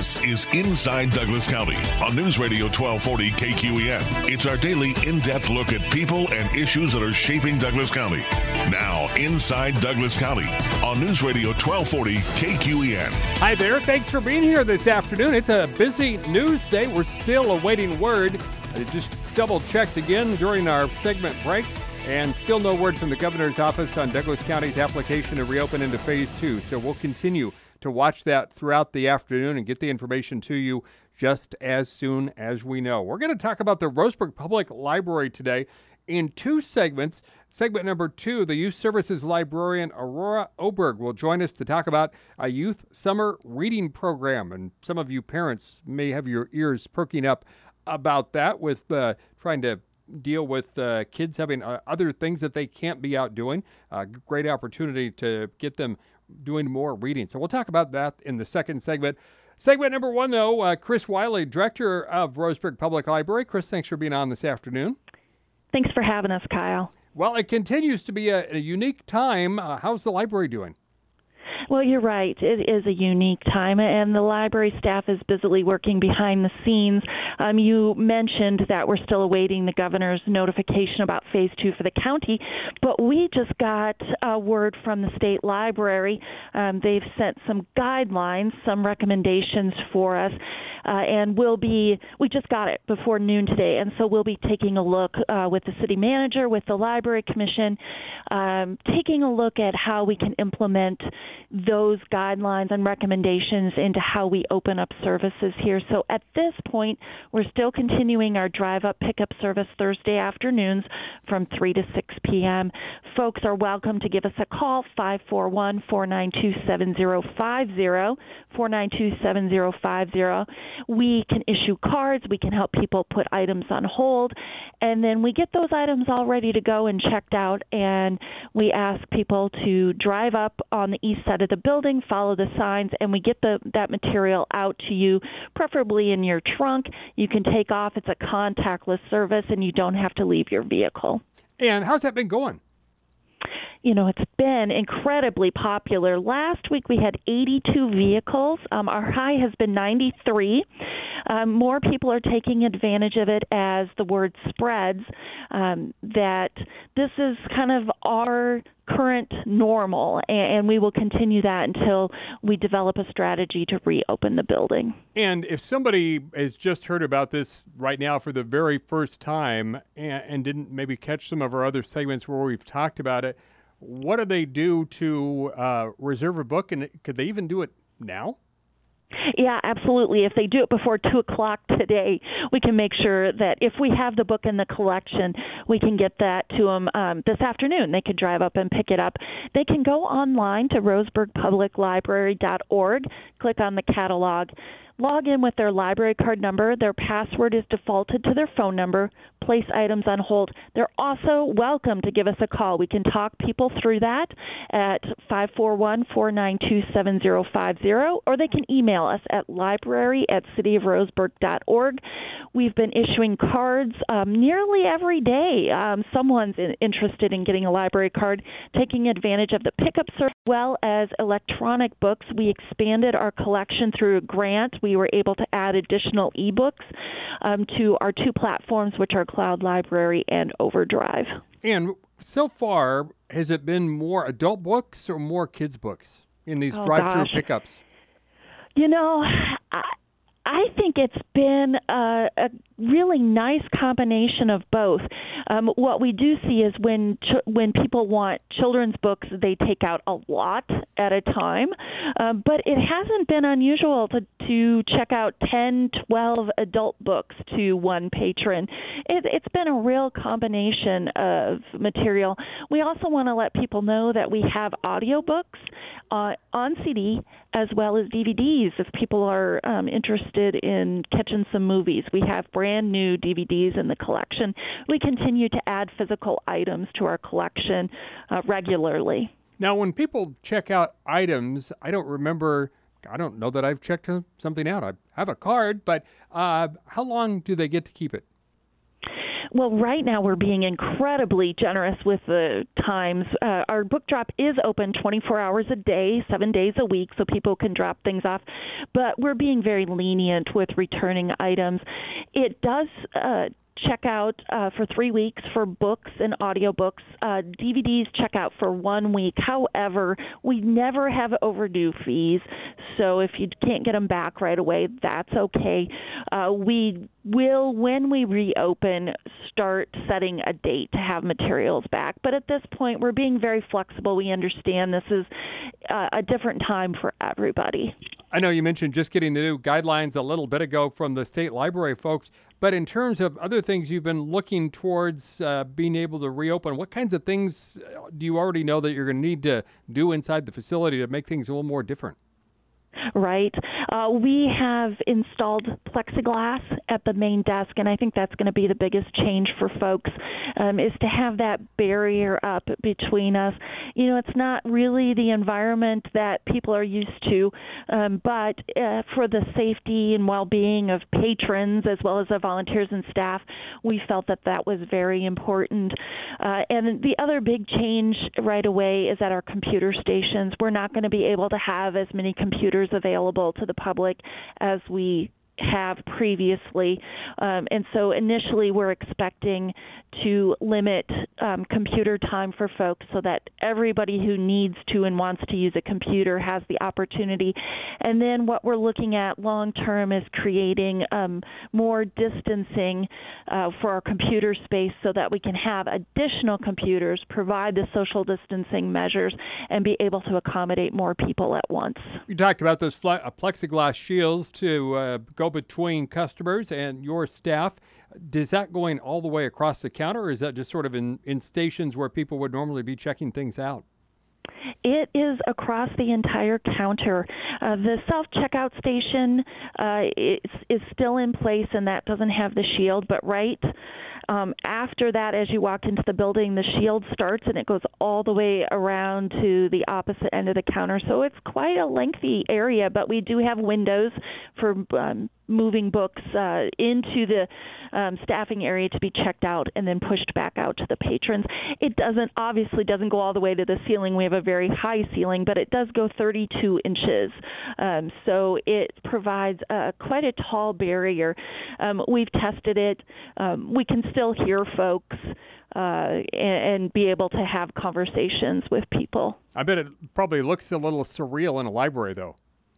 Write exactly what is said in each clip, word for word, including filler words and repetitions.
This is Inside Douglas County on News Radio twelve forty K Q E N. It's our daily in-depth look at people and issues that are shaping Douglas County. Now, Inside Douglas County on News Radio twelve forty K Q E N. Hi there. Thanks for being here this afternoon. It's a busy news day. We're still awaiting word. I just double-checked again during our segment break, and still no word from the governor's office on Douglas County's application to reopen into phase two. So we'll continue to watch that throughout the afternoon and get the information to you just as soon as we know. We're going to talk about the Roseburg Public Library today in two segments. Segment number two, the Youth Services Librarian Aurora Oberg will join us to talk about a youth summer reading program. And some of you parents may have your ears perking up about that with uh, trying to deal with uh, kids having uh, other things that they can't be out doing. Uh, great opportunity to get them doing more reading. So we'll talk about that in the second segment. Segment number one, though, uh, Chris Wiley, Director of Roseburg Public Library. Chris, thanks for being on this afternoon. Thanks for having us, Kyle. Well, it continues to be a, a unique time. Uh, how's the library doing? Well, you're right. It is a unique time, and the library staff is busily working behind the scenes. Um, you mentioned that we're still awaiting the governor's notification about phase two for the county, but we just got a word from the state library. Um, they've sent some guidelines, some recommendations for us, uh, and we'll be, we just got it before noon today, and so we'll be taking a look uh, with the city manager, with the library commission, um, taking a look at how we can implement those guidelines and recommendations into how we open up services here. So at this point, we're still continuing our drive-up pickup service Thursday afternoons from three to six p.m. Folks are welcome to give us a call, five four one, four nine two, seven zero five zero, four nine two, seven zero five zero. We can issue cards. We can help people put items on hold. And then we get those items all ready to go and checked out, and we ask people to drive up on the east side of the building, follow the signs, and we get the that material out to you, preferably in your trunk. You can take off. It's a contactless service, and you don't have to leave your vehicle. And how's that been going? You know, it's been incredibly popular. Last week we had eighty-two vehicles. Um, our high has been ninety-three. Um, more people are taking advantage of it as the word spreads um, that this is kind of our current normal, and we will continue that until we develop a strategy to reopen the building. And if somebody has just heard about this right now for the very first time and, and didn't maybe catch some of our other segments where we've talked about it, what do they do to uh, reserve a book, and could they even do it now? Yeah, absolutely. If they do it before two o'clock today, we can make sure that if we have the book in the collection, we can get that to them um, this afternoon. They could drive up and pick it up. They can go online to roseburg public library dot org, click on the catalog, log in with their library card number. Their password is defaulted to their phone number. Place items on hold. They're also welcome to give us a call. We can talk people through that at five four one, four nine two, seven zero five zero, or they can email us at library at city of roseburg dot org. We've been issuing cards um, nearly every day. Um, someone's in, interested in getting a library card, taking advantage of the pickup service as well as electronic books. We expanded our collection through a grant. We were able to add additional ebooks um, to our two platforms, which are Cloud Library and Overdrive. And so far, has it been more adult books or more kids' books in these oh, drive-through gosh. pickups? You know, I, I think it's been a, a really nice combination of both. Um, what we do see is when ch- when people want children's books, they take out a lot at a time. Um, but it hasn't been unusual to, to check out ten, twelve adult books to one patron. It, it's been a real combination of material. We also want to let people know that we have audiobooks uh, on C D as well as D V Ds if people are um, interested in catching some movies. We have brand new D V Ds in the collection. We continue to add physical items to our collection uh, regularly. Now, when people check out items, I don't remember, I don't know that I've checked something out. I have a card, but uh, how long do they get to keep it? Well, right now we're being incredibly generous with the times. Uh, our book drop is open twenty-four hours a day, seven days a week, so people can drop things off. But we're being very lenient with returning items. It does uh, check out uh, for three weeks for books and audiobooks. Uh, D V Ds check out for one week. However, we never have overdue fees, so if you can't get them back right away, that's okay. Uh, we will, when we reopen, start setting a date to have materials back. But at this point, we're being very flexible. We understand this is uh, a different time for everybody. I know you mentioned just getting the new guidelines a little bit ago from the state library folks, but in terms of other things you've been looking towards uh, being able to reopen, what kinds of things do you already know that you're going to need to do inside the facility to make things a little more different? Right. Uh, we have installed plexiglass at the main desk, and I think that's going to be the biggest change for folks, um, is to have that barrier up between us. You know, it's not really the environment that people are used to, um, but uh, for the safety and well-being of patrons as well as the volunteers and staff, we felt that that was very important. Uh, and the other big change right away is at our computer stations. We're not going to be able to have as many computers available to the public as we have previously. Um, and so initially we're expecting to limit um, computer time for folks so that everybody who needs to and wants to use a computer has the opportunity. And then what we're looking at long term is creating um, more distancing uh, for our computer space so that we can have additional computers, provide the social distancing measures, and be able to accommodate more people at once. You talked about those fle- uh, plexiglass shields to uh, go between customers and your staff. Is that going all the way across the counter, or is that just sort of in, in stations where people would normally be checking things out? It is across the entire counter. Uh, the self-checkout station uh, is, is still in place, and that doesn't have the shield, but right um, after that, as you walk into the building, the shield starts, and it goes all the way around to the opposite end of the counter. So it's quite a lengthy area, but we do have windows for um, moving books uh, into the um, staffing area to be checked out and then pushed back out to the patrons. It doesn't, obviously doesn't go all the way to the ceiling. We have a very high ceiling, but it does go thirty-two inches. Um, so it provides uh, quite a tall barrier. Um, we've tested it. Um, we can still hear folks uh, and, and be able to have conversations with people. I bet it probably looks a little surreal in a library, though.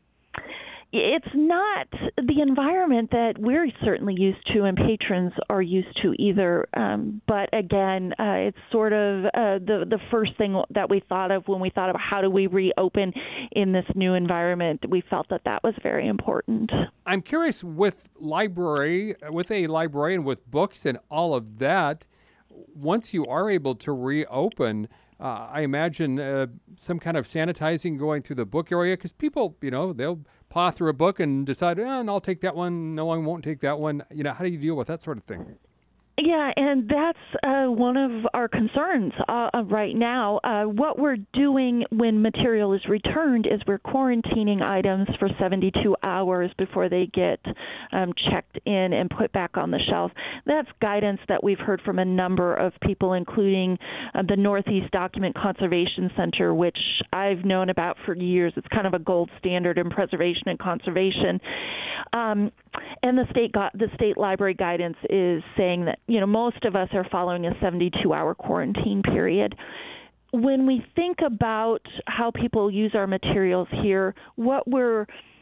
It's not the environment that we're certainly used to and patrons are used to either. Um, but again, uh, it's sort of uh, the, the first thing that we thought of when we thought about how do we reopen in this new environment. We felt that that was very important. I'm curious, with library, with a librarian, with books and all of that, once you are able to reopen, uh, I imagine uh, some kind of sanitizing going through the book area, because people, you know, they'll paw through a book and decide, oh, and I'll take that one. No, I won't take that one. You know, how do you deal with that sort of thing? Yeah, and that's uh, one of our concerns uh, right now. Uh, what we're doing when material is returned is we're quarantining items for seventy-two hours before they get um, checked in and put back on the shelf. That's guidance that we've heard from a number of people, including uh, the Northeast Document Conservation Center, which I've known about for years. It's kind of a gold standard in preservation and conservation. Um, and the state got, the state library guidance is saying that, you know, most of us are following a seventy-two hour quarantine period. When we think about how people use our materials here, what we're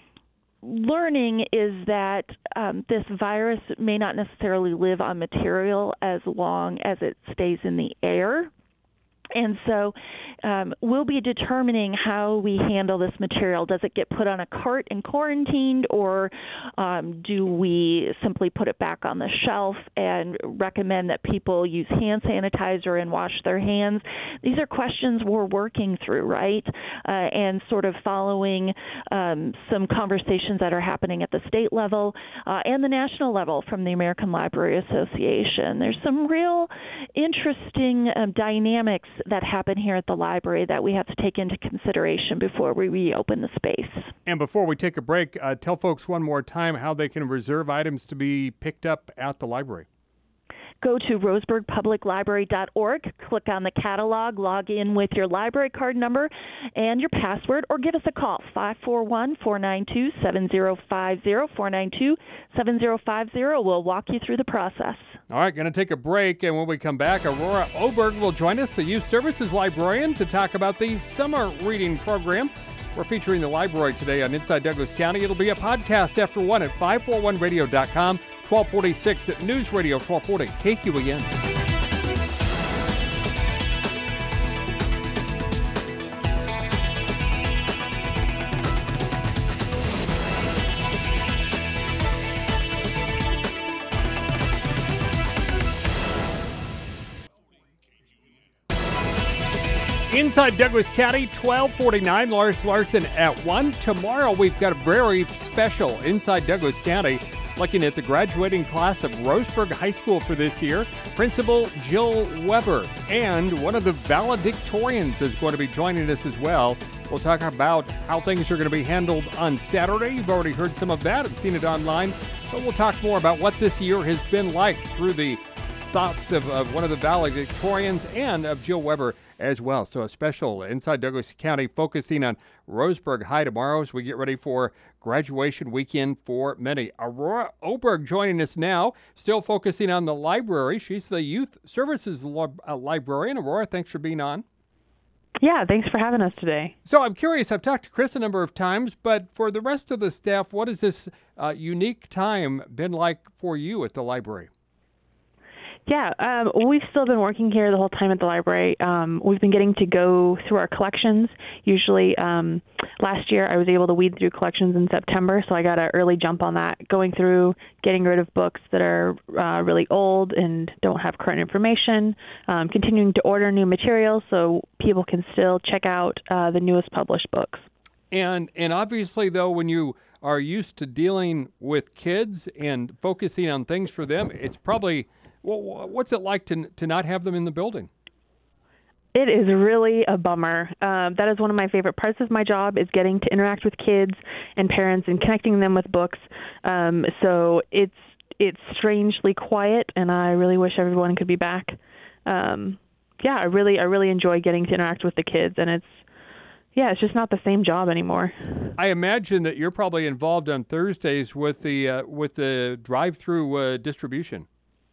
learning is that um, this virus may not necessarily live on material as long as it stays in the air. And so um, we'll be determining how we handle this material. Does it get put on a cart and quarantined, or um, do we simply put it back on the shelf and recommend that people use hand sanitizer and wash their hands? These are questions we're working through, right? Uh, and sort of following um, some conversations that are happening at the state level uh, and the national level from the American Library Association. There's some real interesting um, dynamics that happen here at the library that we have to take into consideration before we reopen the space. And before we take a break, uh, tell folks one more time how they can reserve items to be picked up at the library. go to roseburg public library dot org, click on the catalog, log in with your library card number and your password, or give us a call, five four one, four nine two, seven zero five zero, four nine two, seven zero five zero. We'll walk you through the process. All right, going to take a break, and when we come back, Aurora Oberg will join us, the Youth Services Librarian, to talk about the summer reading program. We're featuring the library today on Inside Douglas County. It'll be a podcast after one at five forty-one radio dot com, twelve forty-six at News Radio twelve forty K Q E N. Inside Douglas County, twelve forty-nine, Lars Larson at one. Tomorrow we've got a very special Inside Douglas County, looking at the graduating class of Roseburg High School for this year. Principal Jill Weber and one of the valedictorians is going to be joining us as well. We'll talk about how things are going to be handled on Saturday. You've already heard some of that and seen it online, but we'll talk more about what this year has been like through the thoughts of, of one of the valedictorians and of Jill Weber as well. So a special Inside Douglas County focusing on Roseburg High tomorrow as we get ready for graduation weekend for many. Aurora Oberg joining us now, still focusing on the library. She's the Youth Services li- uh, Librarian. Aurora, thanks for being on. Yeah, thanks for having us today. So I'm curious, I've talked to Chris a number of times, but for the rest of the staff, what has this uh, unique time been like for you at the library? Yeah, um, we've still been working here the whole time at the library. Um, we've been getting to go through our collections. Usually, um, last year I was able to weed through collections in September, so I got an early jump on that, going through, getting rid of books that are uh, really old and don't have current information, um, continuing to order new materials so people can still check out uh, the newest published books. And and obviously, though, when you are used to dealing with kids and focusing on things for them, it's probably... Well, what's it like to to not have them in the building? It is really a bummer. Um, that is one of my favorite parts of my job, is getting to interact with kids and parents and connecting them with books. Um, so it's it's strangely quiet, and I really wish everyone could be back. Um, yeah, I really I really enjoy getting to interact with the kids, and it's yeah, it's just not the same job anymore. I imagine that you're probably involved on Thursdays with the uh, with the drive-through uh, distribution.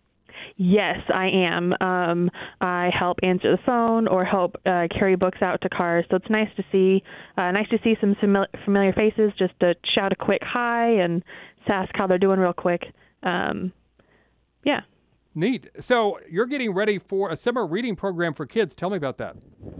Yes, I am. Um, I help answer the phone or help uh, carry books out to cars. So it's nice to see, uh, nice to see some famili- familiar faces. Just to shout a quick hi and to ask how they're doing real quick. Um, yeah. Neat. So you're getting ready for a summer reading program for kids. Tell me about that.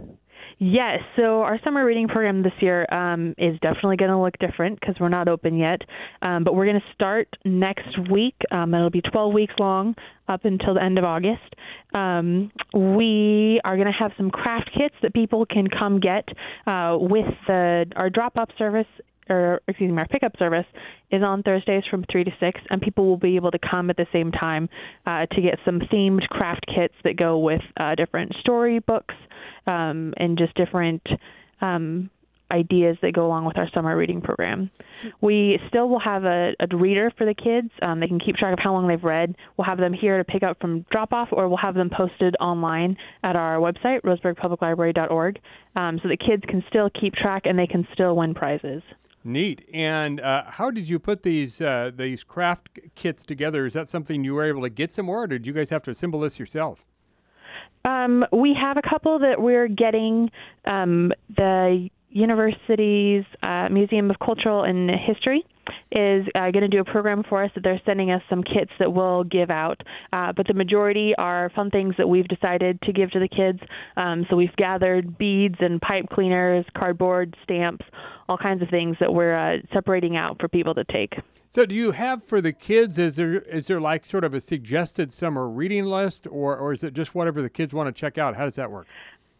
Yes, so our summer reading program this year um, is definitely going to look different because we're not open yet, um, but we're going to start next week. Um, it'll be twelve weeks long up until the end of August. Um, we are going to have some craft kits that people can come get uh, with the, our drop-off service, or excuse me, our pickup service is on Thursdays from three to six, and people will be able to come at the same time uh, to get some themed craft kits that go with uh, different storybooks um, and just different um, ideas that go along with our summer reading program. We still will have a, a reader for the kids. Um, they can keep track of how long they've read. We'll have them here to pick up from drop-off, or we'll have them posted online at our website, roseburg public library dot org, um, so the kids can still keep track and they can still win prizes. Neat. And uh, how did you put these uh, these craft kits together? Is that something you were able to get somewhere, or did you guys have to assemble this yourself? Um, we have a couple that we're getting. Um, the university's uh, Museum of Cultural and History is uh, going to do a program for us that they're sending us some kits that we'll give out. Uh, but the majority are fun things that we've decided to give to the kids. Um, so we've gathered beads and pipe cleaners, cardboard, stamps, all kinds of things that we're uh, separating out for people to take. So do you have for the kids, is there is there like sort of a suggested summer reading list, or, or is it just whatever the kids want to check out? How does that work?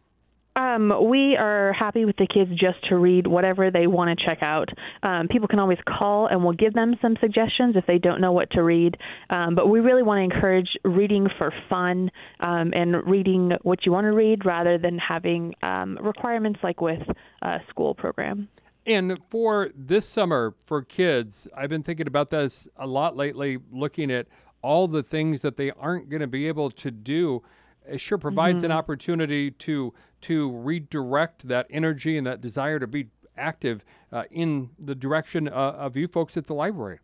Um, we are happy with the kids just to read whatever they want to check out. Um, people can always call and we'll give them some suggestions if they don't know what to read. Um, but we really want to encourage reading for fun um, and reading what you want to read rather than having um, requirements like with a school program. And for this summer for kids, I've been thinking about this a lot lately, looking at all the things that they aren't going to be able to do, it sure provides mm-hmm. an opportunity to to redirect that energy and that desire to be active uh, in the direction uh, of you folks at the library.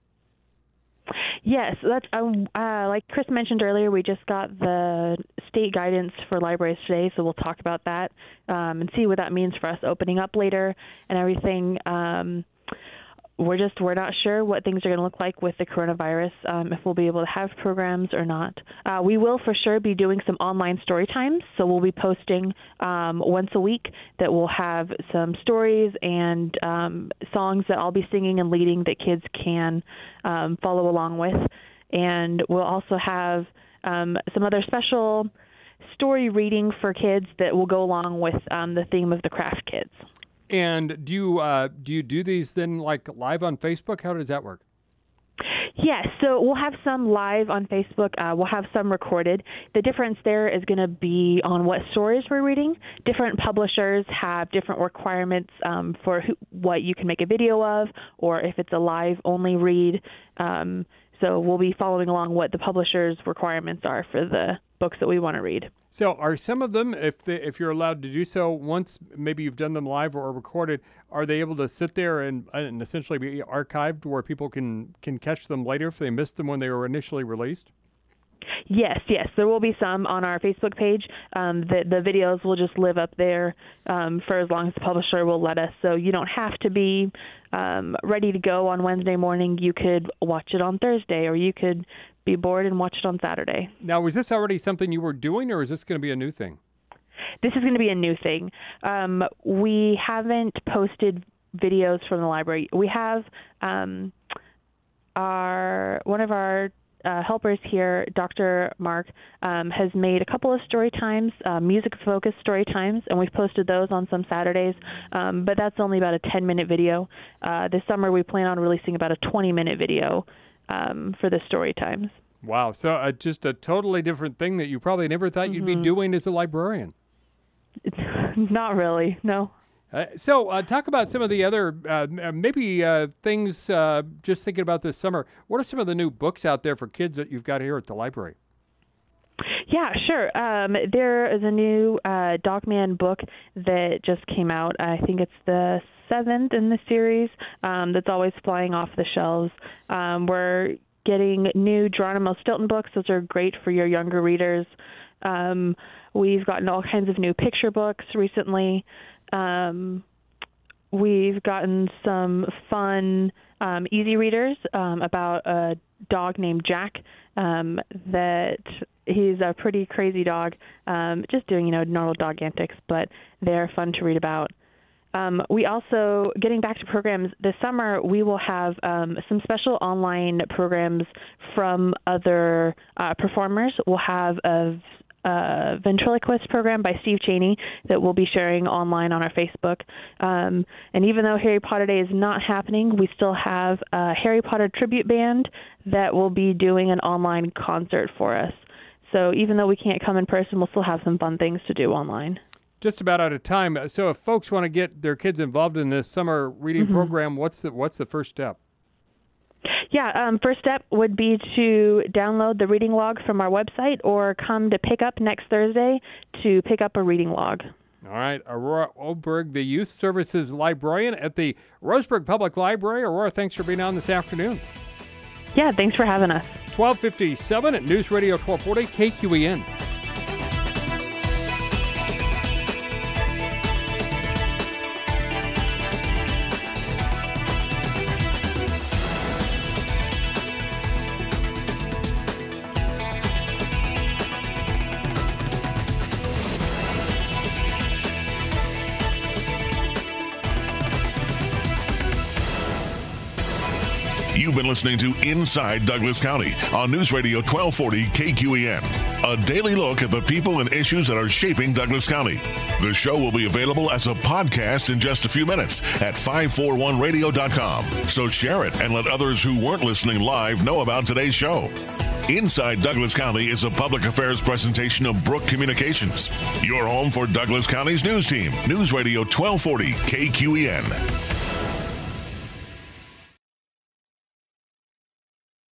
Yes, that's um, uh, like Chris mentioned earlier. We just got the state guidance for libraries today, so we'll talk about that um, and see what that means for us opening up later and everything. Um, we're just we're not sure what things are going to look like with the coronavirus, um, if we'll be able to have programs or not. Uh, we will for sure be doing some online story times, so we'll be posting um, once a week that we'll have some stories and um, songs that I'll be singing and leading that kids can um, follow along with. And we'll also have um, some other special story reading for kids that will go along with um, the theme of the Craft Kids. And do you uh, do you do these then like live on Facebook? How does that work? Yes, so we'll have some live on Facebook. Uh, we'll have some recorded. The difference there is going to be on what stories we're reading. Different publishers have different requirements um, for who, what you can make a video of, or if it's a live-only read. Um, so we'll be following along what the publisher's requirements are for the books that we want to read. So are some of them, if they, if you're allowed to do so, once maybe you've done them live or recorded, are they able to sit there and, and essentially be archived where people can, can catch them later if they missed them when they were initially released? Yes, yes. There will be some on our Facebook page. Um, the, the videos will just live up there um, for as long as the publisher will let us. So you don't have to be um, ready to go on Wednesday morning. You could watch it on Thursday, or you could be bored and watch it on Saturday. Now, was this already something you were doing, or is this going to be a new thing? This is going to be a new thing. Um, we haven't posted videos from the library. We have um, our one of our Uh, helpers here, Doctor Mark, um, has made a couple of story times, uh, music-focused story times, and we've posted those on some Saturdays, um, but that's only about a ten-minute video. Uh, this summer, we plan on releasing about a twenty-minute video um, for the story times. Wow, so uh, just a totally different thing that you probably never thought mm-hmm. you'd be doing as a librarian. Not really, no. Uh, so uh, talk about some of the other, uh, maybe uh, things, uh, just thinking about this summer. What are some of the new books out there for kids that you've got here at the library? Yeah, sure. Um, there is a new uh, Dogman book that just came out. I think it's the seventh in the series um, that's always flying off the shelves. Um, we're getting new Geronimo Stilton books. Those are great for your younger readers. Um, we've gotten all kinds of new picture books recently. Um, we've gotten some fun, um, easy readers um, about a dog named Jack. Um, that he's a pretty crazy dog, um, just doing you know normal dog antics, but they're fun to read about. Um, we also, getting back to programs, this summer we will have um, some special online programs from other uh, performers. We'll have a Uh, ventriloquist program by Steve Cheney that we'll be sharing online on our Facebook. Um, and even though Harry Potter Day is not happening, we still have a Harry Potter tribute band that will be doing an online concert for us. So even though we can't come in person, we'll still have some fun things to do online. Just about out of time. So if folks want to get their kids involved in this summer reading mm-hmm. program, what's the what's the first step? Yeah, um, first step would be to download the reading log from our website or come to pick up next Thursday to pick up a reading log. All right, Aurora Oberg, the Youth Services Librarian at the Roseburg Public Library. Aurora, thanks for being on this afternoon. Yeah, thanks for having us. twelve fifty-seven at News Radio twelve forty K Q E N. You've been listening to Inside Douglas County on News Radio twelve forty K Q E N, a daily look at the people and issues that are shaping Douglas County. The show will be available as a podcast in just a few minutes at five forty-one radio dot com. So share it and let others who weren't listening live know about today's show. Inside Douglas County is a public affairs presentation of Brook Communications, your home for Douglas County's news team. News Radio twelve forty K Q E N.